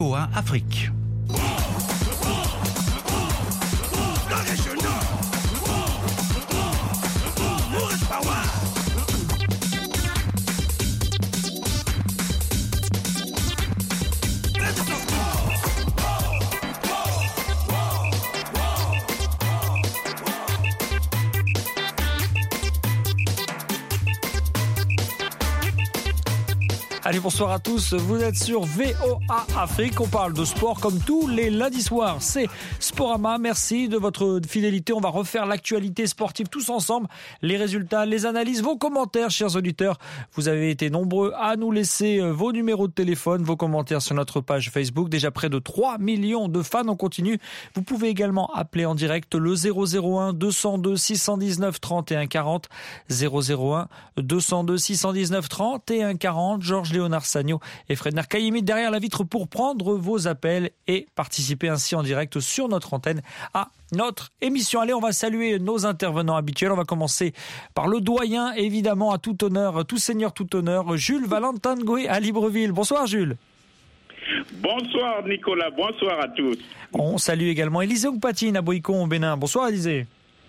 VOA Afrique. Allez, bonsoir à tous, vous êtes sur VOA Afrique, on parle de sport comme tous les lundis soirs, c'est Sporama, merci de votre fidélité, on va refaire l'actualité sportive tous ensemble, les résultats, les analyses, vos commentaires, chers auditeurs, vous avez été nombreux à nous laisser vos numéros de téléphone, vos commentaires sur notre page Facebook, déjà près de 3 millions de fans, on continue, vous pouvez également appeler en direct le 001 202 619 31 40, 001 202 619 31 40, Georges Léonard Sagno et Fred Narcaïmi derrière la vitre pour prendre vos appels et participer ainsi en direct sur notre antenne à notre émission. Allez, on va saluer nos intervenants habituels. On va commencer par le doyen, évidemment, à tout honneur, tout seigneur, tout honneur, Jules Valentin Goué à Libreville. Bonsoir Jules. Bonsoir Nicolas, bonsoir à tous. On salue également Élisée Oupatine à Boïcon au Bénin. Bonsoir Élisée.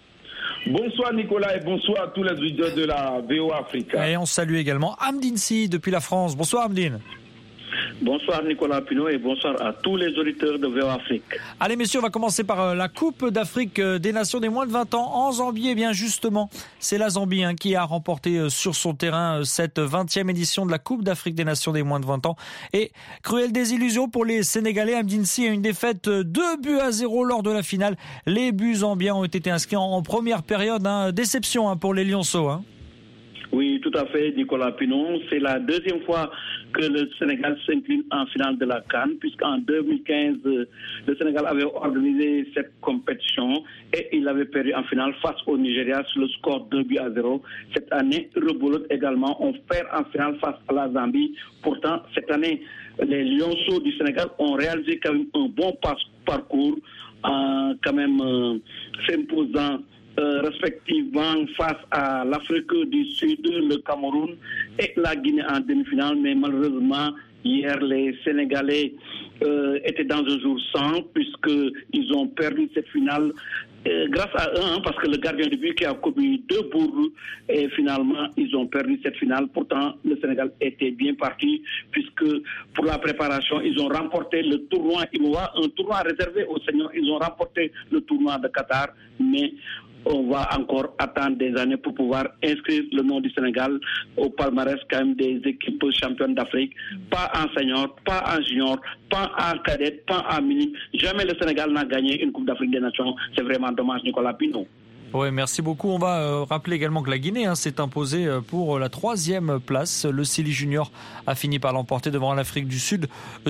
Bonsoir Nicolas et bonsoir à tous les auditeurs de la VOA Afrique. Et on salue également Amdine Si depuis la France. Bonsoir Amdine. Bonsoir Nicolas Pinot et bonsoir à tous les auditeurs de VOA Afrique. Allez messieurs, on va commencer par la Coupe d'Afrique des Nations des moins de 20 ans en Zambie. Et bien justement, c'est la Zambie qui a remporté sur son terrain cette 20e édition de la Coupe d'Afrique des Nations des moins de 20 ans. Et cruelle désillusion pour les Sénégalais. Amdine Si a une défaite 2-0 lors de la finale. Les buts zambiens ont été inscrits en première période. Déception pour les Lionceaux. Oui, tout à fait, Nicolas Pinon. C'est la deuxième fois que le Sénégal s'incline en finale de la CAN, puisqu'en 2015, le Sénégal avait organisé cette compétition et il avait perdu en finale face au Nigeria sur le score 2-0. Cette année, rebolote également, on perd en finale face à la Zambie. Pourtant, cette année, les Lionceaux du Sénégal ont réalisé quand même un bon parcours, en quand même s'imposant respectivement face à l'Afrique du Sud, le Cameroun et la Guinée en demi-finale. Mais malheureusement, hier, les Sénégalais étaient dans un jour sans, puisqu'ils ont perdu cette finale grâce à eux, parce que le gardien de but qui a commis 2 bourres, et finalement, ils ont perdu cette finale. Pourtant, le Sénégal était bien parti, puisque pour la préparation, ils ont remporté le tournoi IMOA, un tournoi réservé aux seniors. Ils ont remporté le tournoi de Qatar, mais on va encore attendre des années pour pouvoir inscrire le nom du Sénégal au palmarès quand même des équipes championnes d'Afrique. Pas en senior, pas en junior, pas en cadet, pas en mini. Jamais le Sénégal n'a gagné une Coupe d'Afrique des Nations. C'est vraiment dommage, Nicolas Pinot. Oui, merci beaucoup. On va rappeler également que la Guinée s'est imposée pour la 3e place. Le Sili Junior a fini par l'emporter devant l'Afrique du Sud.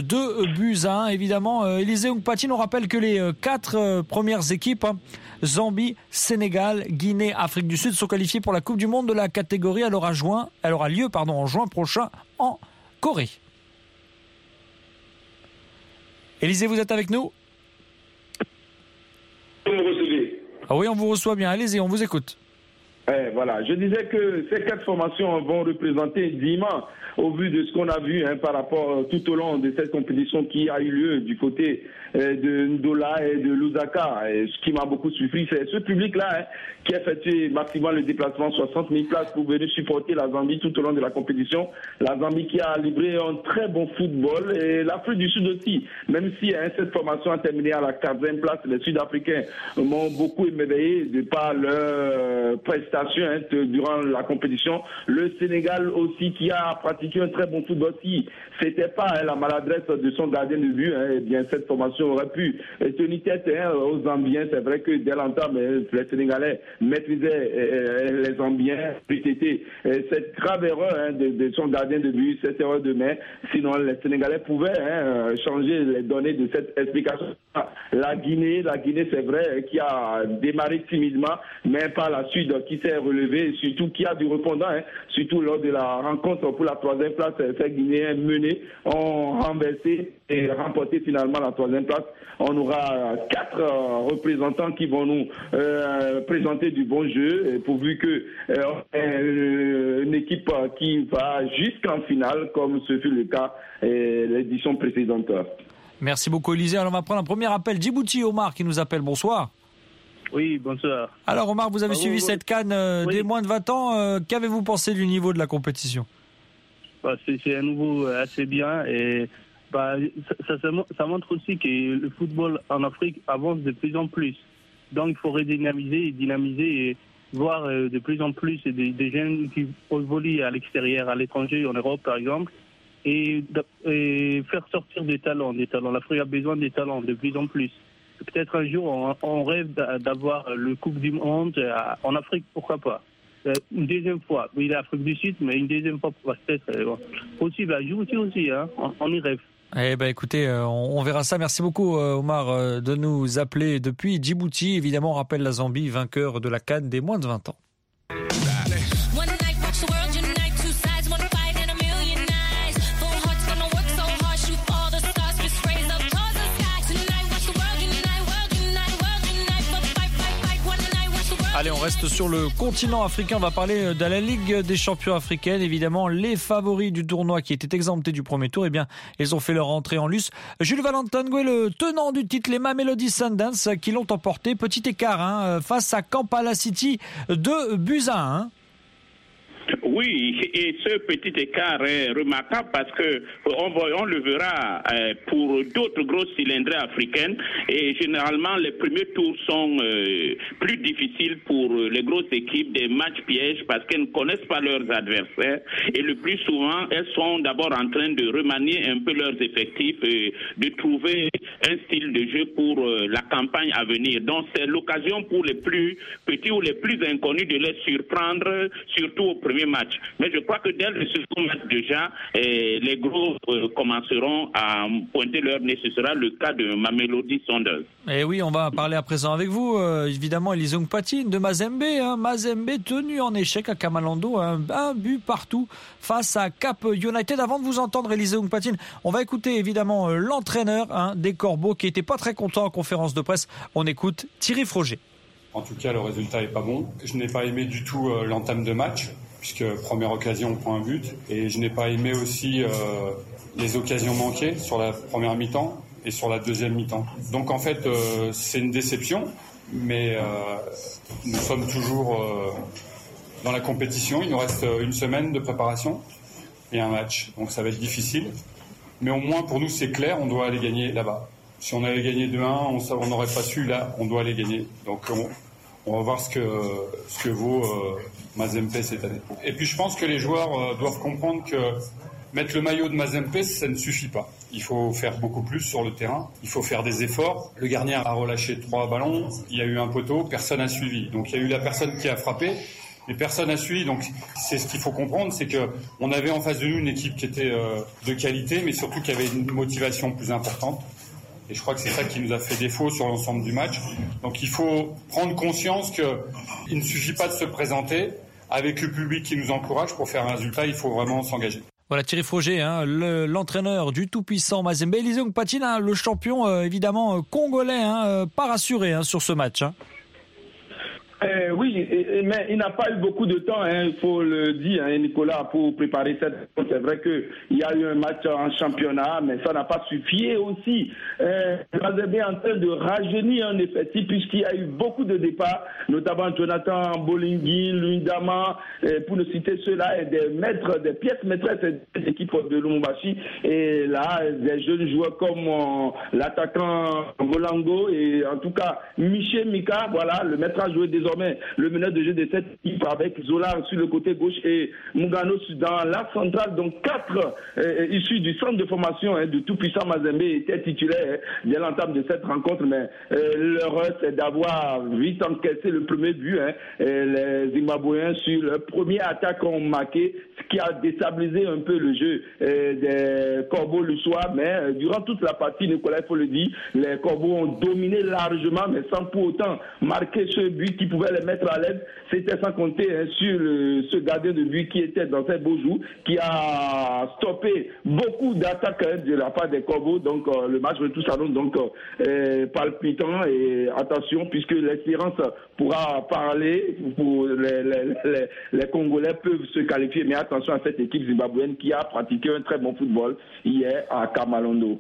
2-1. Évidemment, Élisée Oupatine, on rappelle que les 4 premières équipes, Zambie, Sénégal, Guinée, Afrique du Sud, sont qualifiées pour la Coupe du Monde de la catégorie. Elle aura lieu en juin prochain en Corée. Élisée, vous êtes avec nous ? Ah oui, on vous reçoit bien. Allez-y, on vous écoute. Voilà, je disais que ces 4 formations vont représenter dignement, au vu de ce qu'on a vu par rapport tout au long de cette compétition qui a eu lieu du côté de Ndola et de Lusaka. Et ce qui m'a beaucoup surpris, c'est ce public-là qui a effectué massivement le déplacement, 60 000 places pour venir supporter la Zambie tout au long de la compétition. La Zambie qui a livré un très bon football et l'Afrique du Sud aussi, même si cette formation a terminé à la 4e place, les Sud-Africains m'ont beaucoup émerveillé de par leur prestation durant la compétition. Le Sénégal aussi qui a pratiqué un très bon football. Si c'était pas la maladresse de son gardien de but, eh bien cette formation aurait pu tenir tête aux Zambiens. C'est vrai que dès l'entame, les Sénégalais maîtrisaient les Zambiens. C'était cette grave erreur de son gardien de but, cette erreur de main. Sinon, les Sénégalais pouvaient changer les données de cette explication. La Guinée, c'est vrai, qui a démarré timidement, mais par la suite qui s'est relevé, surtout qui a du répondant, surtout lors de la rencontre pour la 3e place, ces Guinéens menés ont renversé et remporté finalement la 3e place. On aura 4 représentants qui vont nous présenter du bon jeu, pourvu que une équipe qui va jusqu'en finale, comme ce fut le cas l'édition précédente. Merci beaucoup Élisée. Alors on va prendre un premier appel. Djibouti, Omar qui nous appelle. Bonsoir. Oui, bonsoir. Alors Omar, vous avez suivi cette CAN des moins de 20 ans. Qu'avez-vous pensé du niveau de la compétition ? C'est un niveau assez bien et ça montre aussi que le football en Afrique avance de plus en plus. Donc il faut redynamiser et voir de plus en plus des jeunes qui évoluent à l'extérieur, à l'étranger, en Europe par exemple, et faire sortir des talents. L'Afrique a besoin des talents de plus en plus. Peut-être un jour on rêve d'avoir le Coupe du Monde en Afrique, pourquoi pas. Une deuxième fois, il est Afrique du Sud, mais une deuxième fois peut-être possible à Djibouti aussi, hein. On y rêve. Eh ben écoutez, on verra ça. Merci beaucoup Omar de nous appeler depuis Djibouti. Évidemment, on rappelle la Zambie, vainqueur de la CAN des moins de 20 ans. Allez, on reste sur le continent africain. On va parler de la Ligue des champions africaine. Évidemment, les favoris du tournoi qui étaient exemptés du premier tour, eh bien, ils ont fait leur entrée en lice. Jules Valentin-Ngoué, le tenant du titre, les Mamelodi Sundowns, qui l'ont emporté. Petit écart face à Kampala City, 2-1. Oui, et ce petit écart est remarquable parce que on le verra pour d'autres grosses cylindrées africaines et généralement les premiers tours sont plus difficiles pour les grosses équipes, des matchs pièges parce qu'elles ne connaissent pas leurs adversaires et le plus souvent elles sont d'abord en train de remanier un peu leurs effectifs et de trouver un style de jeu pour la campagne à venir. Donc c'est l'occasion pour les plus petits ou les plus inconnus de les surprendre, surtout au premier match. Mais je crois que dès le second match déjà, les gros commenceront à pointer leur nez. Ce sera le cas de Mamelodi Sundowns. Et oui, on va parler à présent avec vous. Évidemment, Elise Ongpatine de Mazembe. Mazembe tenu en échec à Kamalando. Un but partout face à Cap United. Avant de vous entendre, Elise Ongpatine, on va écouter évidemment l'entraîneur des Corbeaux qui n'était pas très content en conférence de presse. On écoute Thierry Froger. En tout cas, le résultat n'est pas bon. Je n'ai pas aimé du tout l'entame de match, puisque première occasion, point but. Et je n'ai pas aimé aussi les occasions manquées sur la première mi-temps et sur la deuxième mi-temps. Donc en fait, c'est une déception, mais nous sommes toujours dans la compétition. Il nous reste une semaine de préparation et un match. Donc ça va être difficile. Mais au moins, pour nous, c'est clair, on doit aller gagner là-bas. Si on avait gagné 2-1, on n'aurait pas su. Là, on doit aller gagner. Donc on va voir ce que vaut Mazembe cette année. Et puis je pense que les joueurs doivent comprendre que mettre le maillot de Mazembe, ça ne suffit pas. Il faut faire beaucoup plus sur le terrain. Il faut faire des efforts. Le gardien a relâché 3 ballons. Il y a eu un poteau. Personne n'a suivi. Donc il y a eu la personne qui a frappé, mais personne n'a suivi. Donc c'est ce qu'il faut comprendre, c'est que on avait en face de nous une équipe qui était de qualité, mais surtout qui avait une motivation plus importante. Et je crois que c'est ça qui nous a fait défaut sur l'ensemble du match. Donc il faut prendre conscience qu'il ne suffit pas de se présenter avec le public qui nous encourage pour faire un résultat. Il faut vraiment s'engager. Voilà Thierry Froger, l'entraîneur du tout-puissant Mazembe. Elise Ongpatine, le champion évidemment congolais, pas rassuré sur ce match. Oui, mais il n'a pas eu beaucoup de temps, il faut le dire, Nicolas, pour préparer cette. C'est vrai qu'il y a eu un match en championnat, mais ça n'a pas suffi. Aussi, Mazembe est en train de rajeunir un effectif puisqu'il y a eu beaucoup de départs, notamment Jonathan Bolingui, Lundama, pour ne citer ceux-là, et des pièces maîtresses des équipes de Lumumbashi. Et là, des jeunes joueurs comme l'attaquant Molango et en tout cas Miché Mika, voilà, le maître à jouer désormais le meneur de jeu de cette équipe avec Zola sur le côté gauche et Mugano dans la centrale. Donc 4 issus du centre de formation de tout-puissant Mazembe étaient titulaires dès l'entame de cette rencontre, mais l'heureux c'est d'avoir vite encaissé le premier but. Les Zimbabwéens sur leur première attaque ont marqué, ce qui a déstabilisé un peu le jeu des Corbeaux le soir, mais durant toute la partie, Nicolas, il faut le dire, les Corbeaux ont dominé largement, mais sans pour autant marquer ce but qui pouvait les mettre à l'aise. C'était sans compter sur ce gardien de but qui était dans ses beaux jours, qui a stoppé beaucoup d'attaques de la part des Corbeaux. Donc le match retour s'annonce donc palpitant et attention puisque l'espérance pourra parler pour les Congolais peuvent se qualifier, mais attention à cette équipe zimbabwéenne qui a pratiqué un très bon football hier à Kamalondo.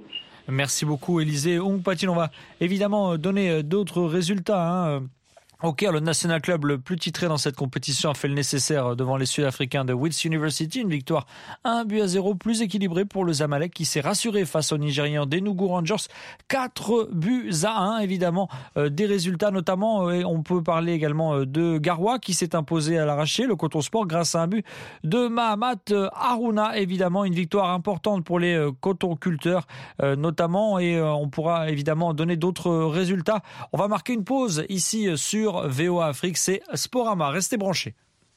Merci beaucoup Élisée Oungpatine. On va évidemment donner d'autres résultats. Au Caire, le National Club le plus titré dans cette compétition a fait le nécessaire devant les Sud-Africains de Wits University. Une victoire 1-0, plus équilibrée pour le Zamalek qui s'est rassuré face aux Nigérians d'Enugu Rangers. 4-1, évidemment, des résultats notamment. Et on peut parler également de Garoua qui s'est imposé à l'arraché, le Coton Sport, grâce à un but de Mahamat Harouna. Évidemment, une victoire importante pour les cotonculteurs notamment. Et on pourra évidemment donner d'autres résultats. On va marquer une pause ici sur VOA Afrique, c'est Sporama. Restez branchés.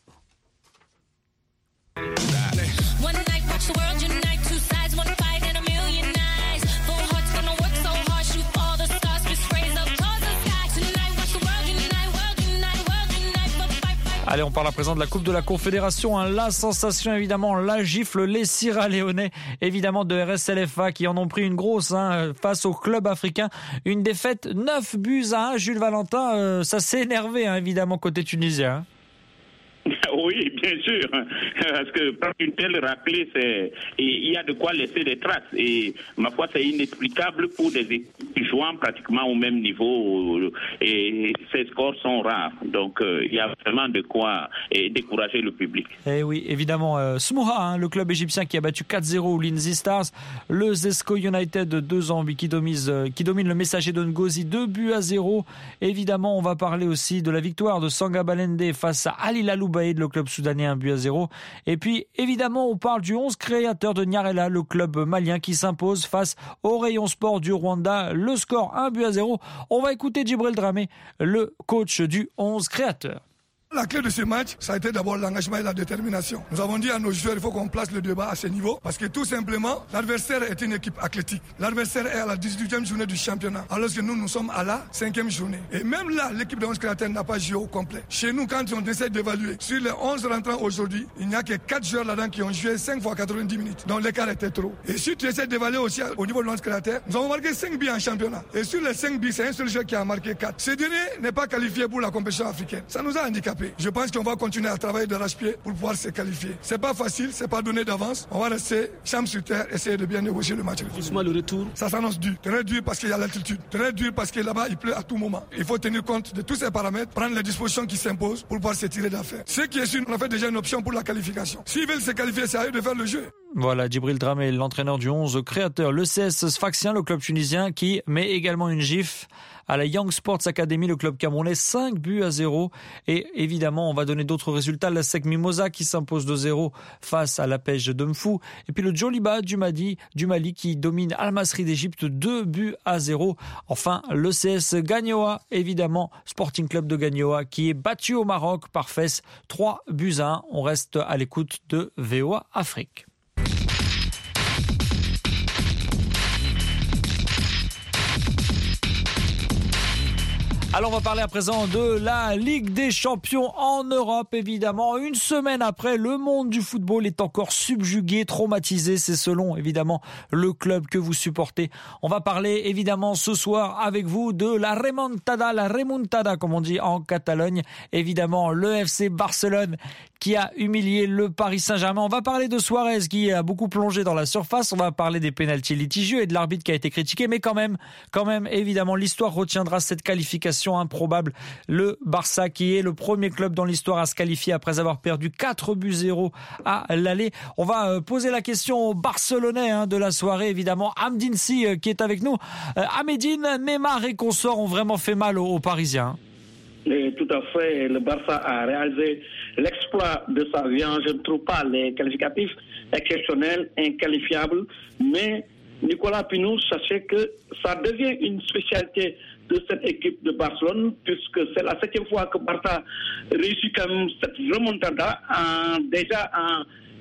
Allez, on parle à présent de la Coupe de la Confédération. La sensation, évidemment, la gifle, les Sierra-Léonais, évidemment, de RSLFA qui en ont pris une grosse face au club africain. Une défaite 9-1. Jules Valentin, ça s'est énervé, évidemment, côté tunisien. Oui, bien sûr, parce que prendre une telle raclée, il y a de quoi laisser des traces. Et ma foi, c'est inexplicable pour des équipes jouant pratiquement au même niveau. Et ces scores sont rares. Donc, il y a vraiment de quoi décourager le public. Et oui, évidemment, Smoha, le club égyptien qui a battu 4-0 Lindsay Stars. Le Zesco United de 2 ans qui domine le Messager de Ngozi 2-0. Évidemment, on va parler aussi de la victoire de Sanga Balende face à Al Hilal Ubaïd, le club soudanais 1-0. Et puis, évidemment, on parle du 11 créateur de Nyarela, le club malien qui s'impose face au Rayon Sport du Rwanda. Le score 1-0. On va écouter Djibril Dramé, le coach du 11 créateur. La clé de ce match, ça a été d'abord l'engagement et la détermination. Nous avons dit à nos joueurs, il faut qu'on place le débat à ce niveau, parce que tout simplement, l'adversaire est une équipe athlétique. L'adversaire est à la 18e journée du championnat, alors que nous sommes à la 5e journée. Et même là, l'équipe de 11 créateurs n'a pas joué au complet. Chez nous, quand on essaie d'évaluer, sur les 11 rentrants aujourd'hui, il n'y a que 4 joueurs là-dedans qui ont joué 5 fois 90 minutes. Donc l'écart était trop. Et si tu essaies d'évaluer aussi au niveau de 11 créateurs, nous avons marqué 5 buts en championnat. Et sur les 5 buts, c'est un seul joueur qui a marqué 4. Ce dernier n'est pas qualifié pour la compétition africaine. Ça nous a handicapés. Je pense qu'on va continuer à travailler d'arrache-pied pour pouvoir se qualifier. C'est pas facile, c'est pas donné d'avance. On va rester chambre sur terre, essayer de bien négocier le match. Justement, le retour. Ça s'annonce dur. Très dur parce qu'il y a l'altitude. Très dur parce que là-bas, il pleut à tout moment. Il faut tenir compte de tous ces paramètres, prendre les dispositions qui s'imposent pour pouvoir se tirer d'affaire. Ce qui est sûr, on a fait déjà une option pour la qualification. S'ils veulent se qualifier, c'est à eux de faire le jeu. Voilà, Djibril Dramé, l'entraîneur du 11 créateur. Le CS Sfaxien, le club tunisien qui met également une gifle à la Young Sports Academy, le club camerounais, 5-0. Et évidemment, on va donner d'autres résultats. La SEC Mimosa qui s'impose 2-0 face à la Pêche de Mfou. Et puis le Djoliba du Mali qui domine Al Masry d'Égypte 2-0. Enfin, le CS Gagnoa, évidemment, Sporting Club de Gagnoa qui est battu au Maroc par Fès 3-1. On reste à l'écoute de VOA Afrique. Alors on va parler à présent de la Ligue des Champions en Europe, évidemment. Une semaine après, le monde du football est encore subjugué, traumatisé. C'est selon, évidemment, le club que vous supportez. On va parler, évidemment, ce soir avec vous de la remontada, comme on dit en Catalogne. Évidemment, le FC Barcelone qui a humilié le Paris Saint-Germain. On va parler de Suarez qui a beaucoup plongé dans la surface. On va parler des pénaltys litigieux et de l'arbitre qui a été critiqué. Mais quand même, évidemment, l'histoire retiendra cette qualification improbable. Le Barça qui est le premier club dans l'histoire à se qualifier après avoir perdu 4-0 à l'aller. On va poser la question aux Barcelonais de la soirée, évidemment. Amdine Si qui est avec nous. Amédine, Neymar et consorts ont vraiment fait mal aux Parisiens. Et tout à fait, le Barça a réalisé l'exploit de sa vie. Je ne trouve pas les qualificatifs exceptionnels, inqualifiables, mais Nicolas Pinault, sachez que ça devient une spécialité de cette équipe de Barcelone, puisque c'est la 7e fois que Barça réussit quand même cette remontada. Déjà en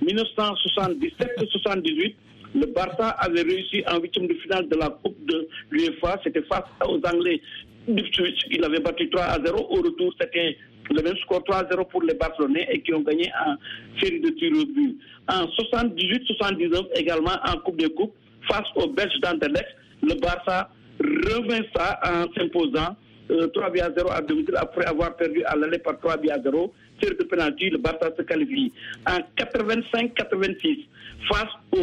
1977-78, le Barça avait réussi en 8e de finale de la Coupe de l'UEFA. C'était face aux Anglais. Il avait battu 3-0. Au retour, c'était le même score 3-0 pour les Barcelonais et qui ont gagné en série de tirs au but. En 78-79 également en Coupe des Coupes, face aux Belges d'Anderlecht, le Barça revint ça en s'imposant 3-0 à domicile après avoir perdu à l'aller par 3-0. Série de pénalty, le Barça se qualifie. En 85-86, face aux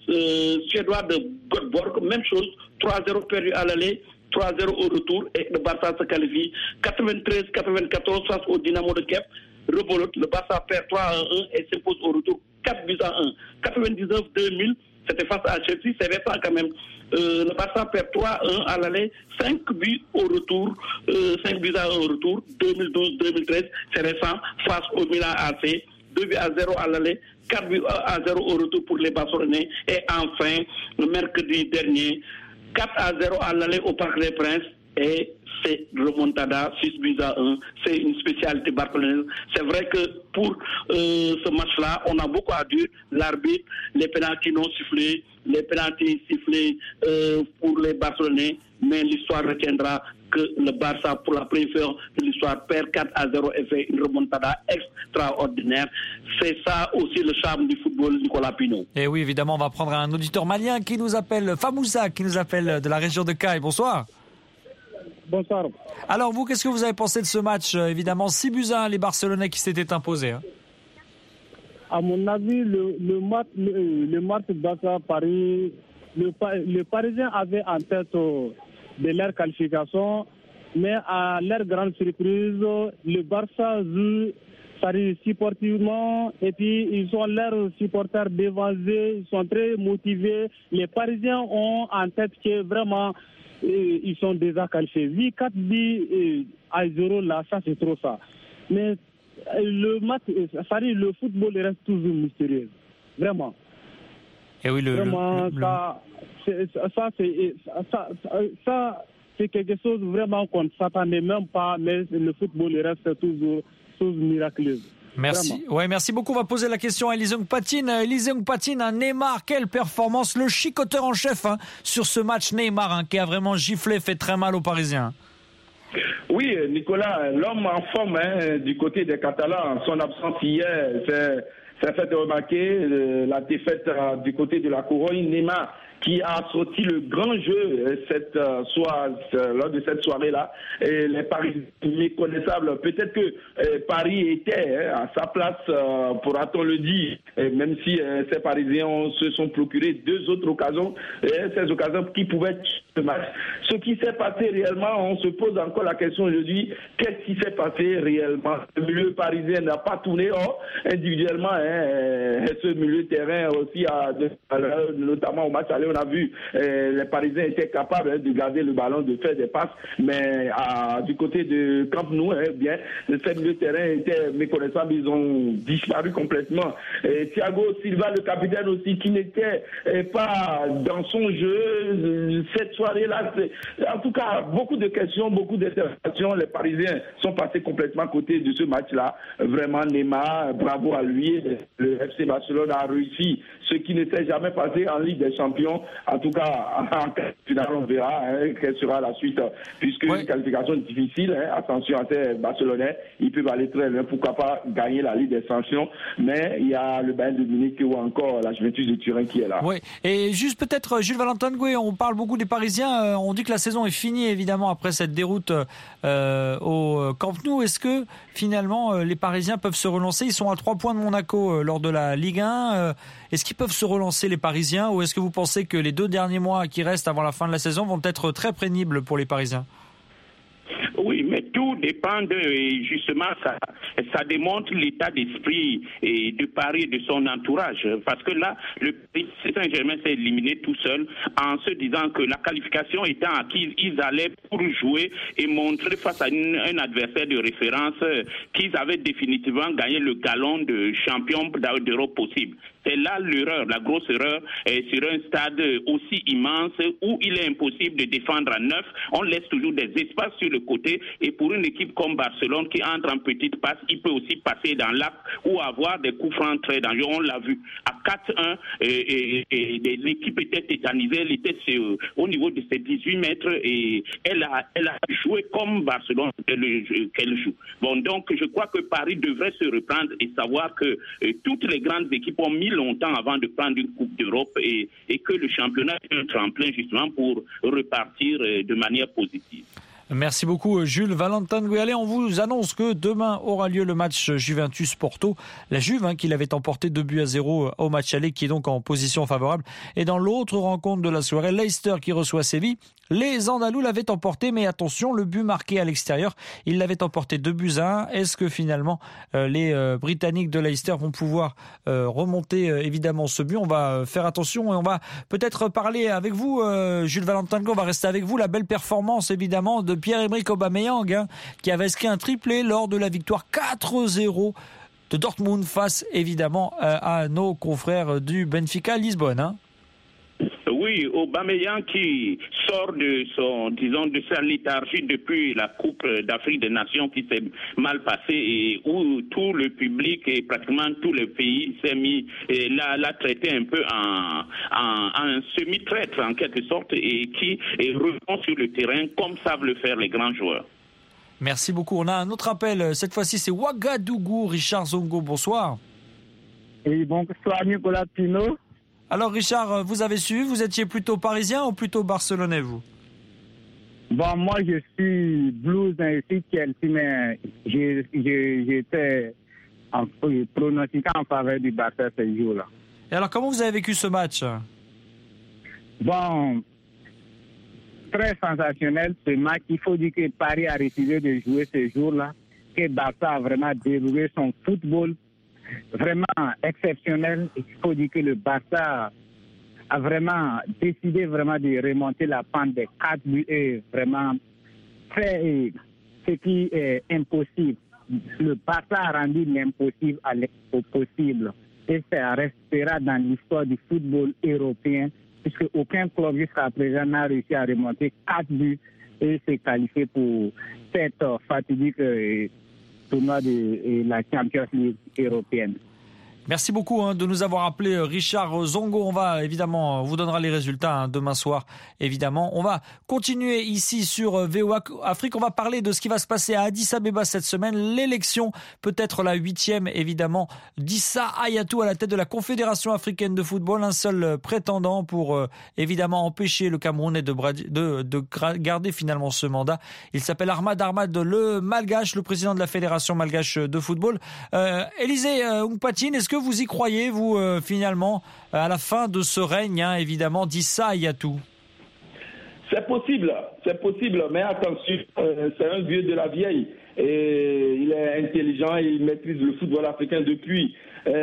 suédois de Göteborg, même chose, 3-0 perdu à l'aller, 3-0 au retour, et le Barça se qualifie. 93-94 face au Dynamo de Kiev, rebolote, le Barça perd 3-1 et s'impose au retour 4-1. 99-2000, c'était face à Chelsea, c'est récent quand même. Le Barça perd 3-1 à l'aller, 5 buts au retour, 5 buts à 1 au retour, 2012-2013, c'est récent, face au Milan AC, 2-0 à l'aller, 4-0 au retour pour les Barcelonais, et enfin, le mercredi dernier, 4-0 à l'aller au Parc des Princes, et c'est remontada, 6-1, c'est une spécialité barcelonaise. C'est vrai que pour ce match-là, on a beaucoup à dire. L'arbitre, les pénaltys non sifflés, les pénaltys sifflés pour les Barcelonais, mais l'histoire retiendra que le Barça, pour la première fois de l'histoire, perd 4-0 et fait une remontada extraordinaire. C'est ça aussi le charme du football, Nicolas Pinault. Et oui, évidemment, on va prendre un auditeur malien qui nous appelle, Famoussa, qui nous appelle de la région de Caille. Bonsoir. Bonsoir. Alors vous, qu'est-ce que vous avez pensé de ce match? Évidemment, 6-1, les Barcelonais qui s'étaient imposés. À mon avis, le match Barça-Paris, le Parisien avait en tête de leur qualification, mais à leur grande surprise, le Barça joue sportivement, et puis ils ont leurs supporters dévasés, ils sont très motivés. Les Parisiens ont en tête que vraiment ils sont déjà qualifiés. 4 buts à 0, là, ça c'est trop ça. Mais le match, le football reste toujours mystérieux. Vraiment. Et oui, ça, c'est quelque chose vraiment qu'on ne s'attendait même pas, mais le football reste toujours chose miraculeuse. Merci. Ouais, merci beaucoup. On va poser la question à Elise Patine. Elise Patine, Neymar, quelle performance, le chicoteur en chef sur ce match. Neymar qui a vraiment giflé, fait très mal aux Parisiens. Oui, Nicolas, l'homme en forme du côté des Catalans, son absence hier, ça fait remarquer la défaite du côté de la Couronne. Neymar qui a sorti le grand jeu lors de cette soirée-là. Et les Parisiens méconnaissables. Peut-être que Paris était à sa place, pourra-t-on le dire, même si ces Parisiens se sont procurés 2 autres occasions, ces occasions qui pouvaient ce match. Ce qui s'est passé réellement, on se pose encore la question aujourd'hui, qu'est-ce qui s'est passé réellement? Le milieu parisien n'a pas tourné individuellement, ce milieu de terrain aussi, notamment au match aller, on a vu les Parisiens étaient capables de garder le ballon, de faire des passes, mais du côté de Camp Nou, bien, ce milieu de terrain était méconnaissable, ils ont disparu complètement. Thiago Silva, le capitaine aussi, qui n'était pas dans son jeu, cette soirée-là, en tout cas, beaucoup de questions, beaucoup d'interrogations. Les Parisiens sont passés complètement à côté de ce match-là. Vraiment, Neymar, bravo à lui. Le FC Barcelone a réussi ce qui ne s'est jamais passé en Ligue des Champions. En tout cas, en finale, on verra quelle sera la suite, puisque une qualification difficile. Attention à ces Barcelonais, ils peuvent aller très loin. Pourquoi pas gagner la Ligue des Champions? Mais il y a le Bayern de Munich ou encore la Juventus de Turin qui est là. Oui, et juste peut-être, Jules Valentin Goué, on parle beaucoup des Parisiens. On dit que la saison est finie, évidemment, après cette déroute au Camp Nou. Est-ce que, finalement, les Parisiens peuvent se relancer? Ils sont à 3 points de Monaco lors de la Ligue 1. Est-ce qu'ils peuvent se relancer, les Parisiens, ou est-ce que vous pensez que les 2 derniers mois qui restent avant la fin de la saison vont être très pénibles pour les Parisiens? Oui, mais tout dépend justement, ça démontre l'état d'esprit de Paris et de son entourage. Parce que là, le Paris Saint-Germain s'est éliminé tout seul en se disant que la qualification étant acquise, ils allaient pour jouer et montrer face à un adversaire de référence qu'ils avaient définitivement gagné le galon de champion d'Europe possible. C'est là l'erreur, la grosse erreur, sur un stade aussi immense où il est impossible de défendre à 9. On laisse toujours des espaces sur le côté, et pour une équipe comme Barcelone qui entre en petite passe, il peut aussi passer dans l'axe ou avoir des coups francs très dangereux. On l'a vu à 4-1, l'équipe était tétanisée, elle était au niveau de ses 18 mètres et elle a joué comme Barcelone qu'elle joue. Bon, donc je crois que Paris devrait se reprendre et savoir que toutes les grandes équipes ont mis longtemps avant de prendre une Coupe d'Europe et que le championnat est un tremplin justement pour repartir de manière positive. Merci beaucoup Jules Valentin Gouialet. On vous annonce que demain aura lieu le match Juventus-Porto. La Juve qui l'avait emporté 2-0 au match aller, qui est donc en position favorable. Et dans l'autre rencontre de la soirée, Leicester qui reçoit Séville. Les Andalous l'avaient emporté, mais attention, le but marqué à l'extérieur, ils l'avaient emporté 2-1. Est-ce que finalement les Britanniques de Leicester vont pouvoir remonter évidemment ce but? On va faire attention et on va peut-être parler avec vous, Jules Valentin. On va rester avec vous. La belle performance évidemment de Pierre-Emerick Aubameyang, qui avait inscrit un triplé lors de la victoire 4-0 de Dortmund face évidemment à nos confrères du Benfica Lisbonne. Oui, Aubameyang qui sort de sa léthargie depuis la Coupe d'Afrique des Nations qui s'est mal passée et où tout le public et pratiquement tous les pays s'est mis et l'a traité un peu en semi-traître en quelque sorte et qui revient sur le terrain comme savent le faire les grands joueurs. Merci beaucoup. On a un autre appel. Cette fois-ci, c'est Ouagadougou. Richard Zongo, bonsoir. Oui, bonsoir Nicolas Pino. Alors Richard, vous avez suivi, vous étiez plutôt parisien ou plutôt barcelonais, vous? Bon, moi je suis Blues ainsi Chelsea, mais j'étais pronostiquant en faveur du Barça ce jour-là. Et alors comment vous avez vécu ce match? Bon, très sensationnel ce match. Il faut dire que Paris a refusé de jouer ce jour-là, que Barça a vraiment déroulé son football vraiment exceptionnel. Il faut dire que le Barça a vraiment décidé vraiment de remonter la pente des 4 buts et vraiment fait ce qui est impossible. Le Barça a rendu l'impossible au possible et ça restera dans l'histoire du football européen puisque aucun club jusqu'à présent n'a réussi à remonter 4 buts et se qualifier pour cette fatidique tournoi de la Champions League européenne. Merci beaucoup de nous avoir appelé Richard Zongo. On va évidemment, on vous donnera les résultats demain soir, évidemment. On va continuer ici sur VOA Afrique. On va parler de ce qui va se passer à Addis Abeba cette semaine. L'élection, peut-être la 8e, évidemment, d'Issa Hayatou à la tête de la Confédération africaine de football. Un seul prétendant pour, évidemment, empêcher le Camerounais de garder finalement ce mandat. Il s'appelle Ahmad Ahmad le Malgache, le président de la Fédération Malgache de football. Élisée Oungpatine, est-ce que vous y croyez, vous, finalement, à la fin de ce règne, évidemment, d'Issa Hayatou? C'est possible, mais attention, c'est un vieux de la vieille. Et il est intelligent, il maîtrise le football africain depuis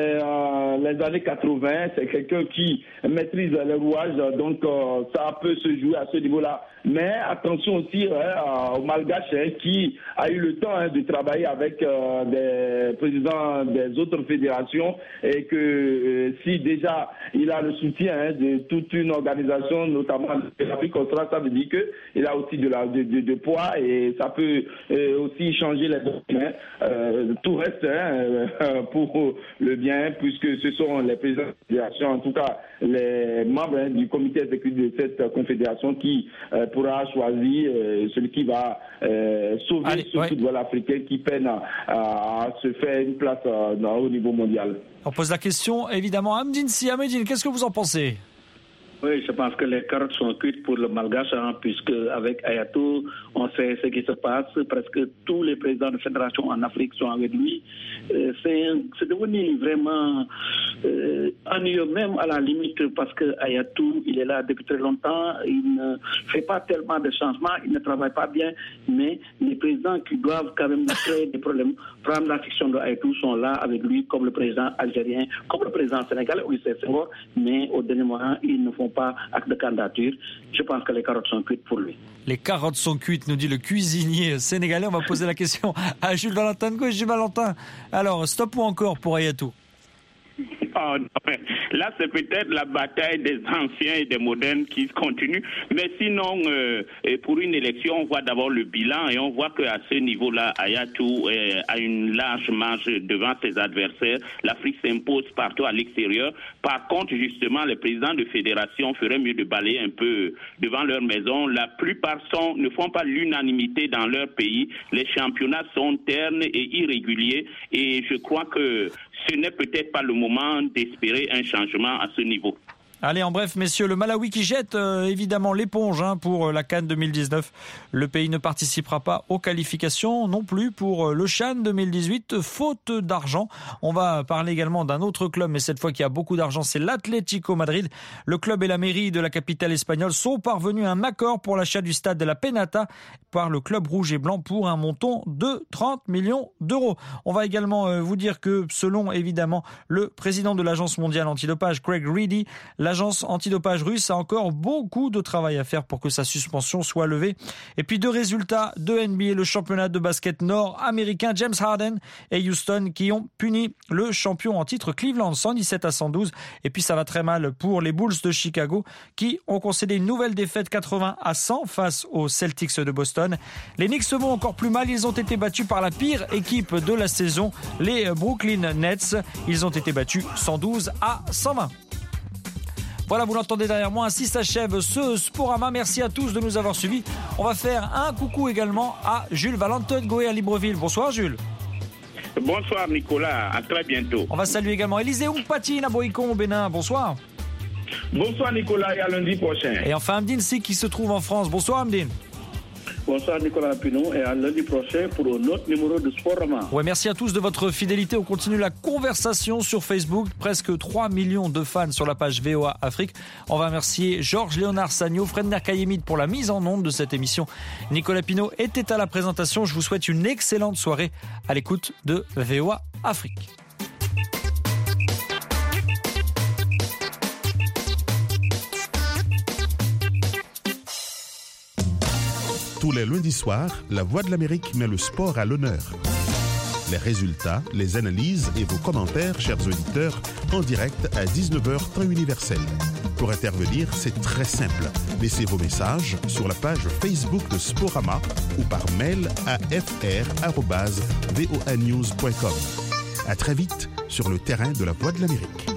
les années 80. C'est quelqu'un qui maîtrise les rouages, donc ça peut se jouer à ce niveau-là. Mais attention aussi au Malgache qui a eu le temps de travailler avec des présidents des autres fédérations et que si déjà il a le soutien de toute une organisation, notamment de l'Afrique australe, ça veut dire qu'il a aussi de poids et ça peut aussi changer les doctrines. Tout reste pour le bien puisque ce sont les présidents de la fédération, en tout cas les membres du comité exécutif de cette confédération qui pourra choisir celui qui va sauver ce football africain qui peine à se faire une place au niveau mondial. On pose la question évidemment à Amdine Si. Amdine, qu'est-ce que vous en pensez? Oui, je pense que les carottes sont cuites pour le Malgache, puisque avec Hayatou, on sait ce qui se passe. Presque tous les présidents de fédération en Afrique sont avec lui. C'est devenu vraiment ennuyeux, même à la limite, parce que Hayatou, il est là depuis très longtemps. Il ne fait pas tellement de changements, il ne travaille pas bien, mais les présidents qui doivent quand même créer des problèmes, prendre la fiction de Hayatou, sont là avec lui, comme le président algérien, comme le président sénégalais, Ousseyn Senghor, mais au dernier moment, ils ne font pas acte de candidature. Je pense que les carottes sont cuites pour lui. Les carottes sont cuites, nous dit le cuisinier sénégalais. On va poser la question à Jules Valentin. Jules Valentin, alors stop ou encore pour Hayatou? Oh, là, c'est peut-être la bataille des anciens et des modernes qui continue. Mais sinon, pour une élection, on voit d'abord le bilan et on voit qu'à ce niveau-là, Hayatou a une large marge devant ses adversaires. L'Afrique s'impose partout à l'extérieur. Par contre, justement, les présidents de fédération feraient mieux de balayer un peu devant leur maison. La plupart ne font pas l'unanimité dans leur pays. Les championnats sont ternes et irréguliers. Et je crois que ce n'est peut-être pas le moment d'espérer un changement à ce niveau. Allez, en bref, messieurs, le Malawi qui jette évidemment l'éponge pour la CAN 2019. Le pays ne participera pas aux qualifications non plus pour le CHAN 2018, faute d'argent. On va parler également d'un autre club, mais cette fois qui a beaucoup d'argent, c'est l'Atlético Madrid. Le club et la mairie de la capitale espagnole sont parvenus à un accord pour l'achat du stade de la Penata par le club rouge et blanc pour un montant de 30 millions d'euros. On va également vous dire que selon évidemment le président de l'agence mondiale antidopage, Craig Reedy, l'agence antidopage russe a encore beaucoup de travail à faire pour que sa suspension soit levée. Et puis 2 résultats de NBA, le championnat de basket nord-américain, James Harden et Houston qui ont puni le champion en titre Cleveland 117-112. Et puis ça va très mal pour les Bulls de Chicago qui ont concédé une nouvelle défaite 80-100 face aux Celtics de Boston. Les Knicks vont encore plus mal, ils ont été battus par la pire équipe de la saison, les Brooklyn Nets. Ils ont été battus 112-120. Voilà, vous l'entendez derrière moi, ainsi s'achève ce Sporama. Merci à tous de nous avoir suivis. On va faire un coucou également à Jules Valentin Goé à Libreville. Bonsoir Jules. Bonsoir Nicolas, à très bientôt. On va saluer également Élisée Oungpatine à Boïcon au Bénin. Bonsoir. Bonsoir Nicolas et à lundi prochain. Et enfin Amdine Sik qui se trouve en France. Bonsoir Amdine. Bonsoir Nicolas Pinon et à lundi prochain pour un autre numéro de Sporama. Ouais, merci à tous de votre fidélité. On continue la conversation sur Facebook. Presque 3 millions de fans sur la page VOA Afrique. On va remercier Georges Léonard Sagno, Fred Nerkayemid pour la mise en onde de cette émission. Nicolas Pinon était à la présentation. Je vous souhaite une excellente soirée à l'écoute de VOA Afrique. Tous les lundis soirs, La Voix de l'Amérique met le sport à l'honneur. Les résultats, les analyses et vos commentaires, chers auditeurs, en direct à 19h temps universel. Pour intervenir, c'est très simple. Laissez vos messages sur la page Facebook de Sporama ou par mail à fr@voanews.com. À très vite sur le terrain de La Voix de l'Amérique.